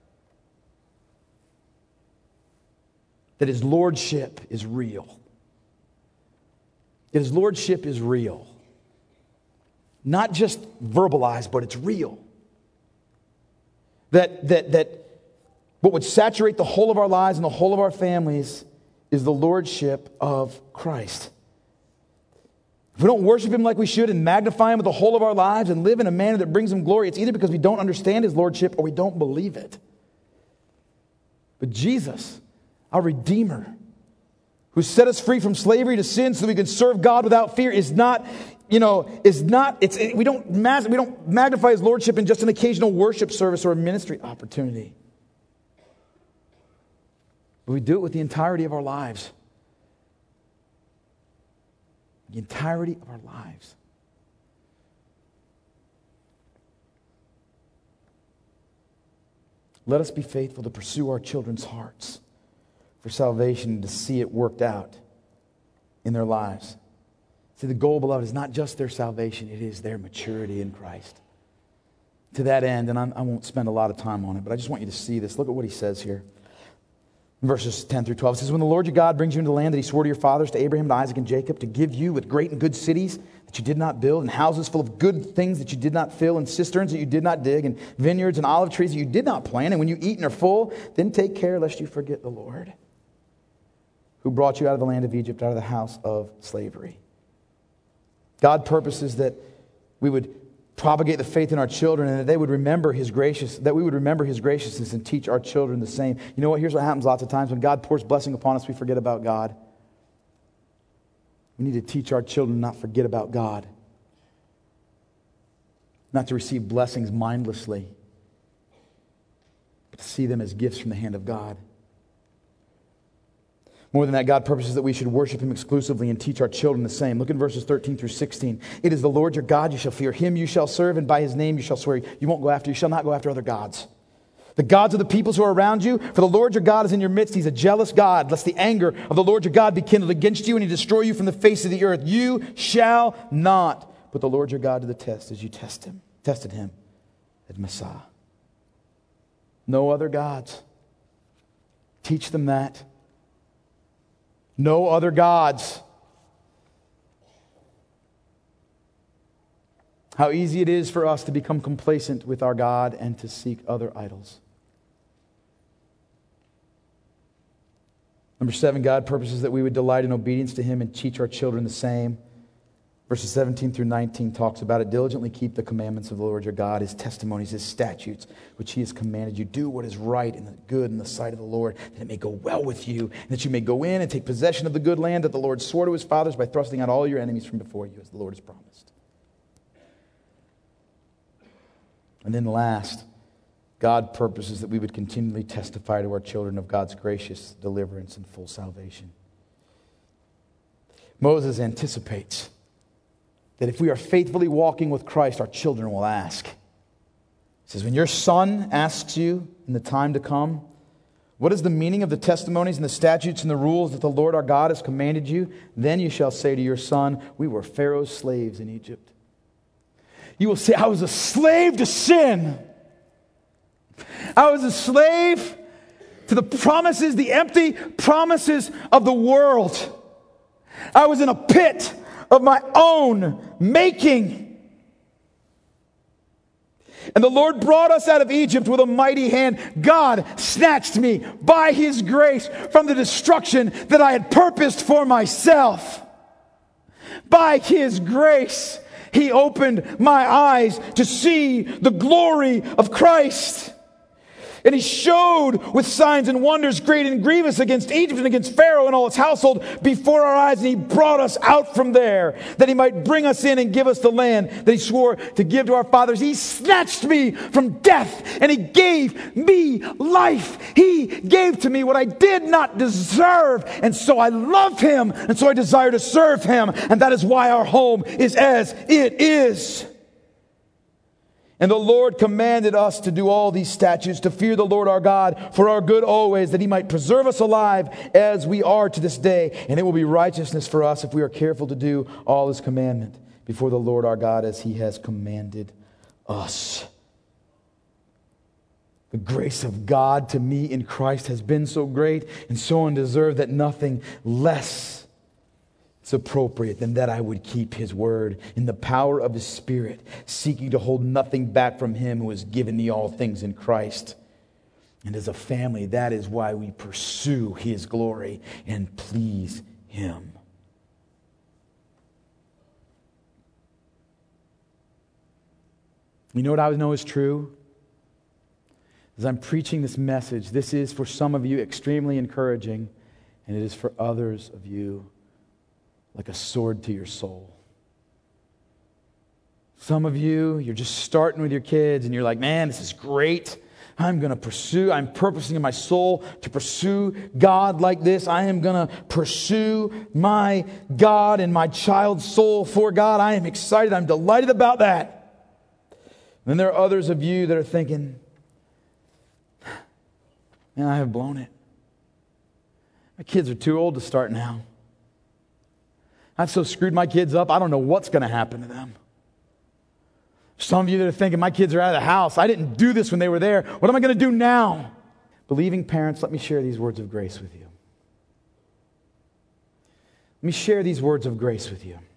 That His lordship is real. That His lordship is real. Not just verbalized, but it's real. That what would saturate the whole of our lives and the whole of our families is the lordship of Christ. If we don't worship Him like we should and magnify Him with the whole of our lives and live in a manner that brings Him glory, it's either because we don't understand His lordship or we don't believe it. But Jesus, our Redeemer, who set us free from slavery to sin so that we can serve God without fear, we don't magnify His lordship in just an occasional worship service or a ministry opportunity. But we do it with the entirety of our lives. The entirety of our lives. Let us be faithful to pursue our children's hearts for salvation, to see it worked out in their lives. See, the goal, beloved, is not just their salvation, it is their maturity in Christ. To that end, and I won't spend a lot of time on it, but I just want you to see this. Look at what he says here. Verses 10 through 12. It says, when the Lord your God brings you into the land that He swore to your fathers, to Abraham, to Isaac, and Jacob, to give you with great and good cities that you did not build, and houses full of good things that you did not fill, and cisterns that you did not dig, and vineyards and olive trees that you did not plant, and when you eat and are full, then take care lest you forget the Lord, who brought you out of the land of Egypt, out of the house of slavery. God purposes that we would propagate the faith in our children and that they would remember His that we would remember His graciousness and teach our children the same. You know what? Here's what happens lots of times. When God pours blessing upon us, we forget about God. We need to teach our children not forget about God. Not to receive blessings mindlessly, but to see them as gifts from the hand of God. More than that, God purposes that we should worship Him exclusively and teach our children the same. Look at verses 13 through 16. It is the Lord your God, you shall fear Him, you shall serve, and by His name you shall swear. You shall not go after other gods. The gods of the peoples who are around you, for the Lord your God is in your midst. He's a jealous God, lest the anger of the Lord your God be kindled against you and He destroy you from the face of the earth. You shall not put the Lord your God to the test as you tested Him at Massah. No other gods. Teach them that. No other gods. How easy it is for us to become complacent with our God and to seek other idols. Number 7, God purposes that we would delight in obedience to Him and teach our children the same. Verses 17 through 19 talks about it. Diligently keep the commandments of the Lord your God, his testimonies, his statutes, which he has commanded you. Do what is right and good in the sight of the Lord, that it may go well with you, and that you may go in and take possession of the good land that the Lord swore to his fathers by thrusting out all your enemies from before you, as the Lord has promised. And then last, God purposes that we would continually testify to our children of God's gracious deliverance and full salvation. Moses anticipates that if we are faithfully walking with Christ, our children will ask. He says, when your son asks you in the time to come, what is the meaning of the testimonies and the statutes and the rules that the Lord our God has commanded you? Then you shall say to your son, we were Pharaoh's slaves in Egypt. You will say, I was a slave to sin. I was a slave to the promises, the empty promises of the world. I was in a pit of my own making. And the Lord brought us out of Egypt with a mighty hand. God snatched me by his grace from the destruction that I had purposed for myself. By his grace, he opened my eyes to see the glory of Christ. And he showed with signs and wonders great and grievous against Egypt and against Pharaoh and all his household before our eyes. And he brought us out from there, that he might bring us in and give us the land that he swore to give to our fathers. He snatched me from death, and he gave me life. He gave to me what I did not deserve. And so I love him, and so I desire to serve him. And that is why our home is as it is. And the Lord commanded us to do all these statutes, to fear the Lord our God for our good always, that he might preserve us alive as we are to this day. And it will be righteousness for us if we are careful to do all his commandment before the Lord our God as he has commanded us. The grace of God to me in Christ has been so great and so undeserved that nothing less it's appropriate than that I would keep his word in the power of his Spirit, seeking to hold nothing back from him who has given me all things in Christ. And as a family, that is why we pursue his glory and please him. You know what I know is true? As I'm preaching this message, this is for some of you extremely encouraging, and it is for others of you like a sword to your soul. Some of you, you're just starting with your kids and you're like, man, this is great. I'm purposing in my soul to pursue God like this. I am going to pursue my God and my child's soul for God. I am excited. I'm delighted about that. And then there are others of you that are thinking, man, I have blown it. My kids are too old to start now. I've so screwed my kids up, I don't know what's going to happen to them. Some of you that are thinking, my kids are out of the house. I didn't do this when they were there. What am I going to do now? Believing parents, let me share these words of grace with you. Let me share these words of grace with you.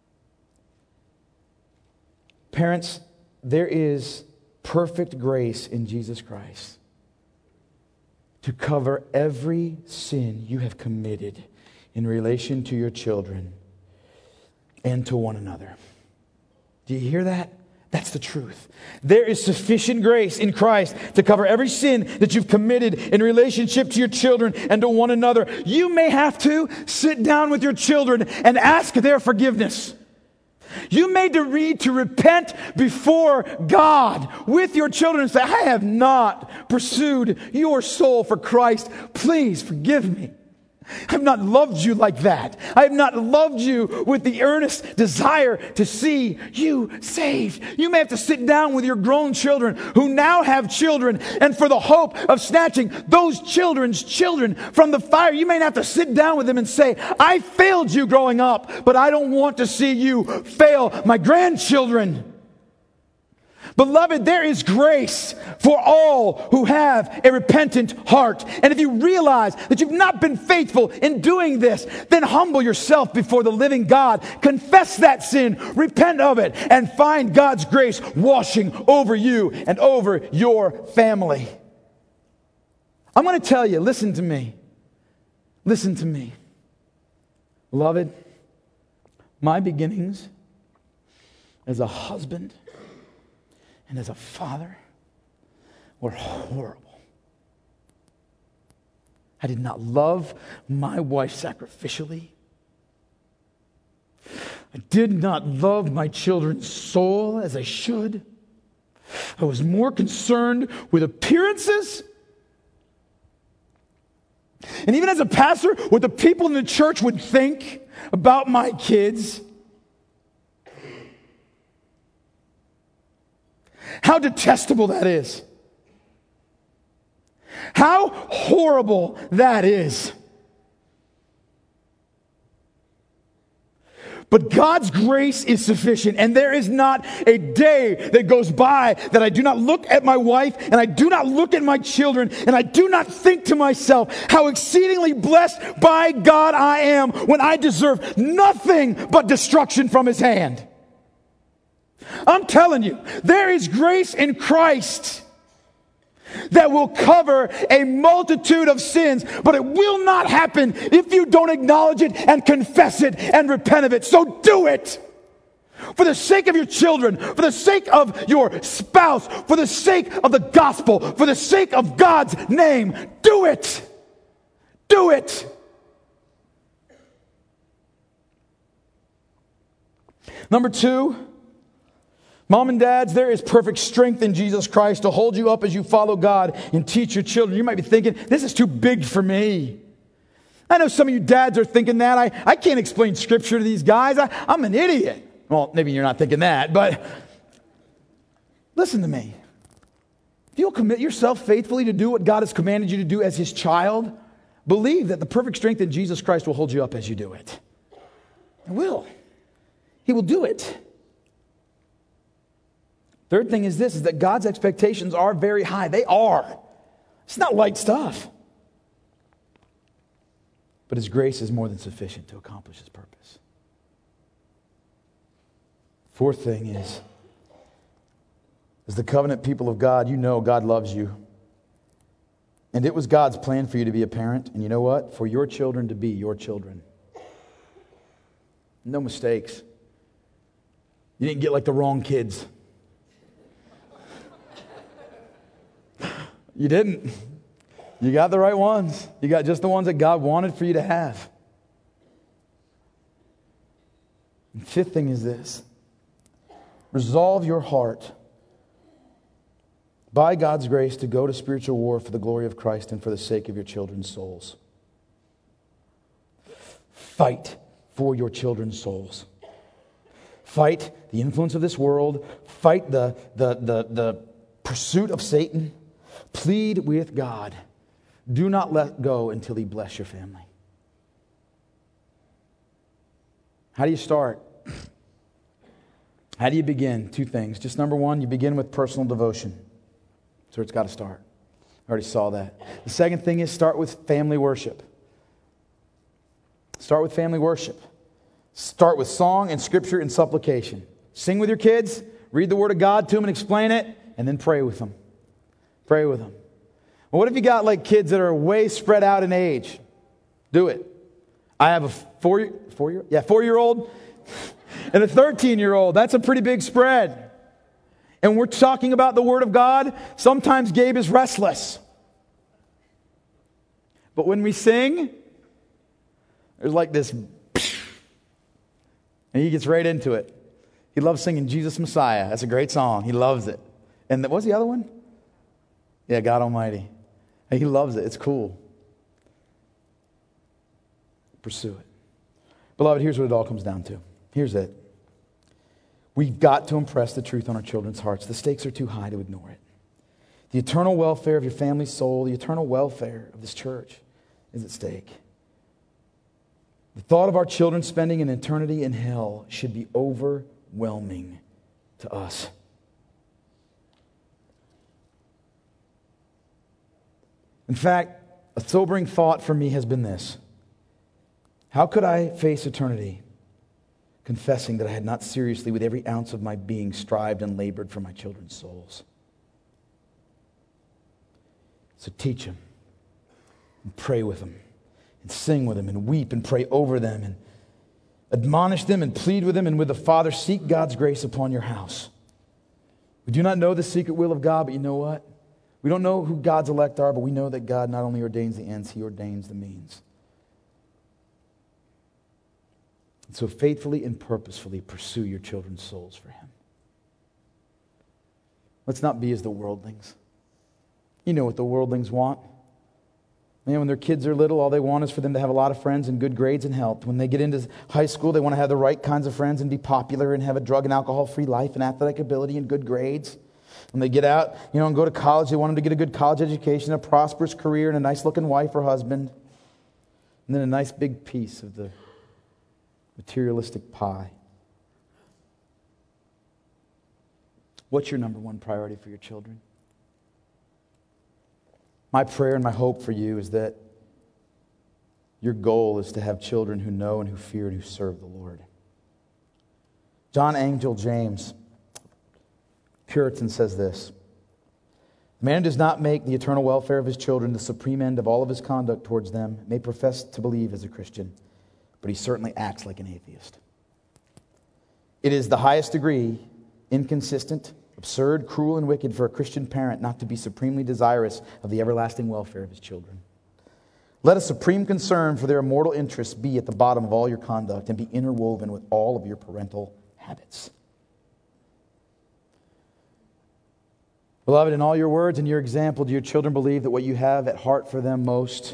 Parents, there is perfect grace in Jesus Christ to cover every sin you have committed in relation to your children and to one another. Do you hear that? That's the truth. There is sufficient grace in Christ to cover every sin that you've committed in relationship to your children and to one another. You may have to sit down with your children and ask their forgiveness. You may need to repent before God with your children and say, I have not pursued your soul for Christ. Please forgive me. I have not loved you like that. I have not loved you with the earnest desire to see you saved. You may have to sit down with your grown children who now have children, and for the hope of snatching those children's children from the fire, you may have to sit down with them and say, I failed you growing up, but I don't want to see you fail my grandchildren. Beloved, there is grace for all who have a repentant heart. And if you realize that you've not been faithful in doing this, then humble yourself before the living God. Confess that sin, repent of it, and find God's grace washing over you and over your family. I'm going to tell you, listen to me. Listen to me. Beloved, my beginnings as a husband and as a father were horrible. I did not love my wife sacrificially. I did not love my children's soul as I should. I was more concerned with appearances. And even as a pastor, what the people in the church would think about my kids. How detestable that is. How horrible that is. But God's grace is sufficient, and there is not a day that goes by that I do not look at my wife, and I do not look at my children, and I do not think to myself how exceedingly blessed by God I am when I deserve nothing but destruction from His hand. I'm telling you, there is grace in Christ that will cover a multitude of sins, but it will not happen if you don't acknowledge it and confess it and repent of it. So do it. For the sake of your children, for the sake of your spouse, for the sake of the gospel, for the sake of God's name, do it. Do it. Number 2, mom and dads, there is perfect strength in Jesus Christ to hold you up as you follow God and teach your children. You might be thinking, this is too big for me. I know some of you dads are thinking that. I can't explain Scripture to these guys. I'm an idiot. Well, maybe you're not thinking that, but listen to me. If you'll commit yourself faithfully to do what God has commanded you to do as His child, believe that the perfect strength in Jesus Christ will hold you up as you do it. It will. He will do it. Third thing is this, is that God's expectations are very high. They are. It's not light stuff. But His grace is more than sufficient to accomplish His purpose. Fourth thing is, as the covenant people of God, you know God loves you. And it was God's plan for you to be a parent. And you know what? For your children to be your children. No mistakes. You didn't get like the wrong kids. You didn't. You got the right ones. You got just the ones that God wanted for you to have. And fifth thing is this. Resolve your heart by God's grace to go to spiritual war for the glory of Christ and for the sake of your children's souls. Fight for your children's souls. Fight the influence of this world. Fight the pursuit of Satan. Plead with God. Do not let go until He bless your family. How do you start? How do you begin? 2 things. Just number 1, you begin with personal devotion. That's where it's got to start. I already saw that. The second thing is start with family worship. Start with family worship. Start with song and scripture and supplication. Sing with your kids, read the Word of God to them and explain it, and then pray with them. Pray with them. Well, what if you got like kids that are way spread out in age? Do it. I have a 4-year-old and a 13-year-old. That's a pretty big spread. And we're talking about the Word of God. Sometimes Gabe is restless. But when we sing, there's like this, and he gets right into it. He loves singing Jesus Messiah. That's a great song. He loves it. And what's the other one? Yeah, God Almighty. He loves it. It's cool. Pursue it. Beloved, here's what it all comes down to. Here's it. We've got to impress the truth on our children's hearts. The stakes are too high to ignore it. The eternal welfare of your family's soul, the eternal welfare of this church is at stake. The thought of our children spending an eternity in hell should be overwhelming to us. In fact, a sobering thought for me has been this. How could I face eternity confessing that I had not seriously, with every ounce of my being, strived and labored for my children's souls? So teach them, and pray with them, and sing with them, and weep and pray over them, and Admonish them and plead with them, and with the Father seek God's grace upon your house. We do not know the secret will of God, but you know what? We don't know who God's elect are, but we know that God not only ordains the ends, He ordains the means. And so faithfully and purposefully pursue your children's souls for Him. Let's not be as the worldlings. You know what the worldlings want. Man, when their kids are little, all they want is for them to have a lot of friends and good grades and health. When they get into high school, they want to have the right kinds of friends and be popular and have a drug and alcohol-free life and athletic ability and good grades. When they get out, and go to college, they want them to get a good college education, a prosperous career, and a nice-looking wife or husband. And then a nice big piece of the materialistic pie. What's your number one priority for your children? My prayer and my hope for you is that your goal is to have children who know and who fear and who serve the Lord. John Angel James, Puritan, says this: "A man does not make the eternal welfare of his children the supreme end of all of his conduct towards them, may profess to believe as a Christian, but he certainly acts like an atheist. It is the highest degree inconsistent, absurd, cruel, and wicked for a Christian parent not to be supremely desirous of the everlasting welfare of his children. Let a supreme concern for their immortal interests be at the bottom of all your conduct and be interwoven with all of your parental habits." Beloved, in all your words and your example, do your children believe that what you have at heart for them most,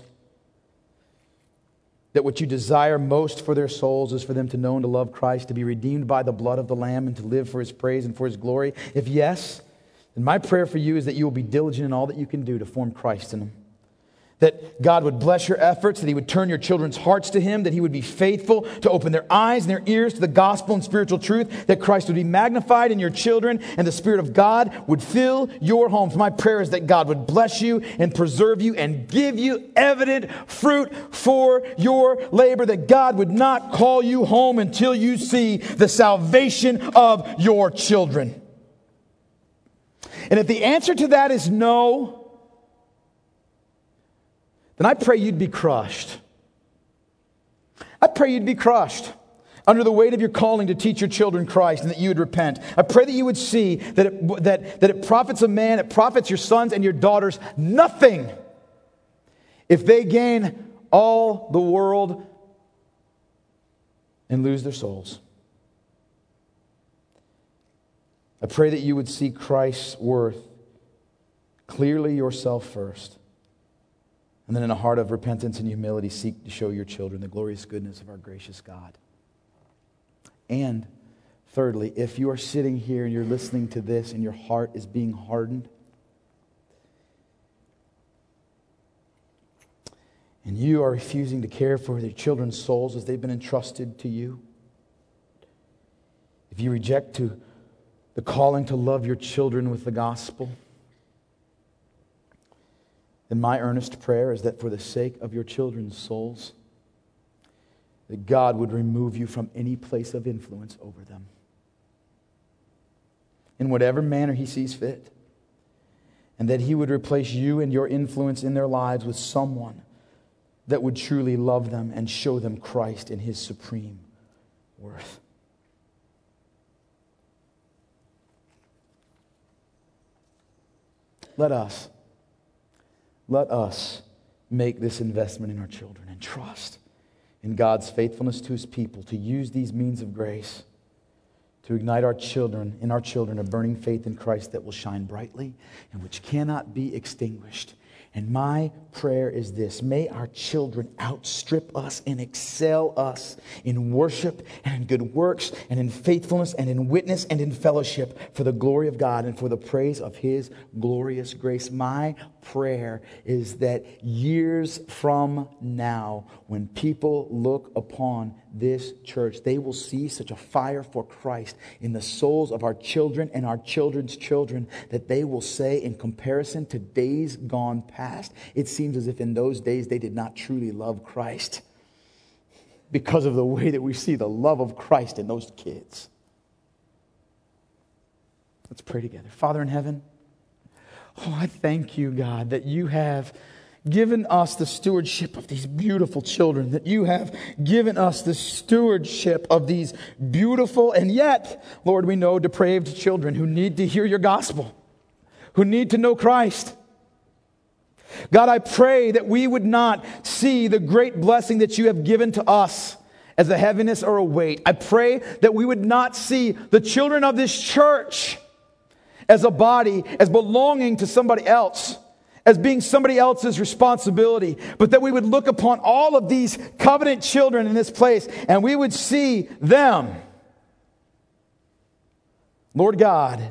that what you desire most for their souls is for them to know and to love Christ, to be redeemed by the blood of the Lamb, and to live for His praise and for His glory? If yes, then my prayer for you is that you will be diligent in all that you can do to form Christ in them. That God would bless your efforts, that He would turn your children's hearts to Him, that He would be faithful to open their eyes and their ears to the gospel and spiritual truth, that Christ would be magnified in your children, and the Spirit of God would fill your homes. My prayer is that God would bless you and preserve you and give you evident fruit for your labor, that God would not call you home until you see the salvation of your children. And if the answer to that is no, then I pray you'd be crushed. I pray you'd be crushed under the weight of your calling to teach your children Christ, and that you would repent. I pray that you would see that it profits a man, it profits your sons and your daughters nothing if they gain all the world and lose their souls. I pray that you would see Christ's worth clearly yourself first. And then in a heart of repentance and humility, seek to show your children the glorious goodness of our gracious God. And thirdly, if you are sitting here and you're listening to this and your heart is being hardened, and you are refusing to care for your children's souls as they've been entrusted to you, if you reject the calling to love your children with the gospel, then my earnest prayer is that for the sake of your children's souls, that God would remove you from any place of influence over them, in whatever manner He sees fit, and that He would replace you and your influence in their lives with someone that would truly love them and show them Christ in His supreme worth. Let us make this investment in our children and trust in God's faithfulness to His people to use these means of grace to ignite in our children a burning faith in Christ that will shine brightly and which cannot be extinguished. And my prayer is this: may our children outstrip us and excel us in worship and in good works and in faithfulness and in witness and in fellowship for the glory of God and for the praise of His glorious grace. My prayer is that years from now, when people look upon this church, they will see such a fire for Christ in the souls of our children and our children's children that they will say, in comparison to days gone past, it seems as if in those days they did not truly love Christ, because of the way that we see the love of Christ in those kids. Let's pray together. Father in heaven, I thank you, God, that you have given us the stewardship of these beautiful children, that you have given us the stewardship of these beautiful and yet, Lord, we know depraved children who need to hear your gospel, who need to know Christ. God, I pray that we would not see the great blessing that you have given to us as a heaviness or a weight. I pray that we would not see the children of this church as a body, as belonging to somebody else, as being somebody else's responsibility, but that we would look upon all of these covenant children in this place and we would see them. Lord God,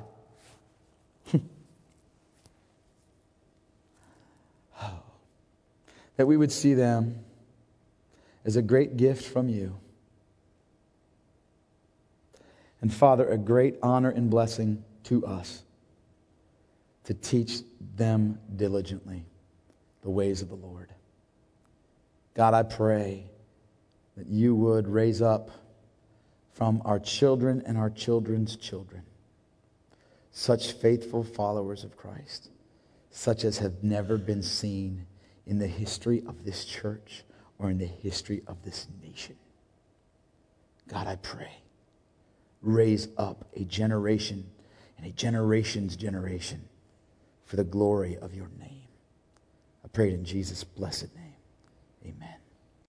that we would see them as a great gift from you. And Father, a great honor and blessing to us to teach them diligently the ways of the Lord. God, I pray that you would raise up from our children and our children's children such faithful followers of Christ, such as have never been seen in the history of this church or in the history of this nation. God, I pray, raise up a generation and a generation's generation for the glory of your name. I pray it in Jesus' blessed name. Amen.